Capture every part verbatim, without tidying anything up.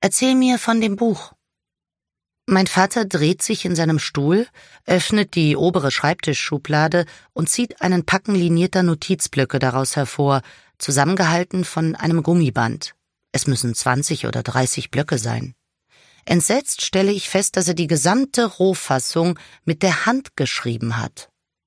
Erzähl mir von dem Buch. Mein Vater dreht sich in seinem Stuhl, öffnet die obere Schreibtischschublade und zieht einen Packen linierter Notizblöcke daraus hervor, zusammengehalten von einem Gummiband. Es müssen zwanzig oder dreißig Blöcke sein. Entsetzt stelle ich fest, dass er die gesamte Rohfassung mit der Hand geschrieben hat.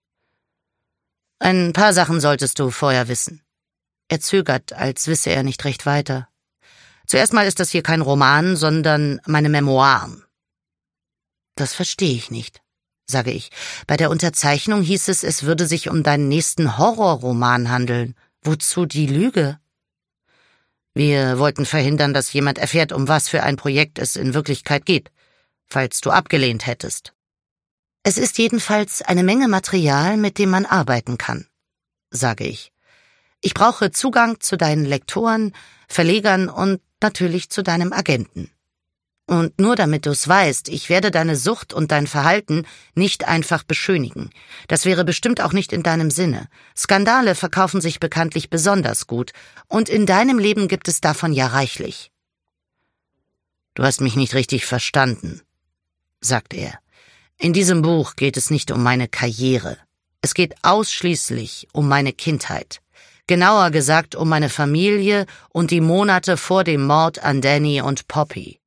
Ein paar Sachen solltest du vorher wissen. Er zögert, als wisse er nicht recht weiter. Zuerst mal ist das hier kein Roman, sondern meine Memoiren. Das verstehe ich nicht, sage ich. Bei der Unterzeichnung hieß es, es würde sich um deinen nächsten Horrorroman handeln. Wozu die Lüge? Wir wollten verhindern, dass jemand erfährt, um was für ein Projekt es in Wirklichkeit geht, falls du abgelehnt hättest. Es ist jedenfalls eine Menge Material, mit dem man arbeiten kann, sage ich. Ich brauche Zugang zu deinen Lektoren, Verlegern und natürlich zu deinem Agenten. Und nur damit du's weißt, ich werde deine Sucht und dein Verhalten nicht einfach beschönigen. Das wäre bestimmt auch nicht in deinem Sinne. Skandale verkaufen sich bekanntlich besonders gut, und in deinem Leben gibt es davon ja reichlich. Du hast mich nicht richtig verstanden, sagt er. In diesem Buch geht es nicht um meine Karriere. Es geht ausschließlich um meine Kindheit. Genauer gesagt um meine Familie und die Monate vor dem Mord an Danny und Poppy.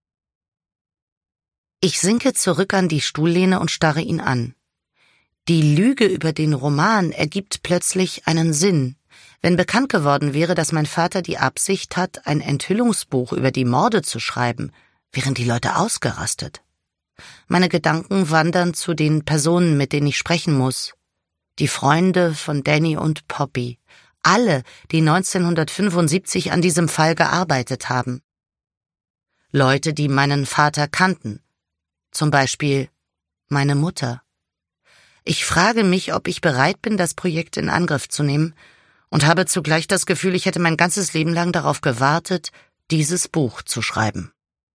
Ich sinke zurück an die Stuhllehne und starre ihn an. Die Lüge über den Roman ergibt plötzlich einen Sinn. Wenn bekannt geworden wäre, dass mein Vater die Absicht hat, ein Enthüllungsbuch über die Morde zu schreiben, wären die Leute ausgerastet. Meine Gedanken wandern zu den Personen, mit denen ich sprechen muss. Die Freunde von Danny und Poppy. Alle, die neunzehnhundertfünfundsiebzig an diesem Fall gearbeitet haben. Leute, die meinen Vater kannten. Zum Beispiel meine Mutter. Ich frage mich, ob ich bereit bin, das Projekt in Angriff zu nehmen, und habe zugleich das Gefühl, ich hätte mein ganzes Leben lang darauf gewartet, dieses Buch zu schreiben.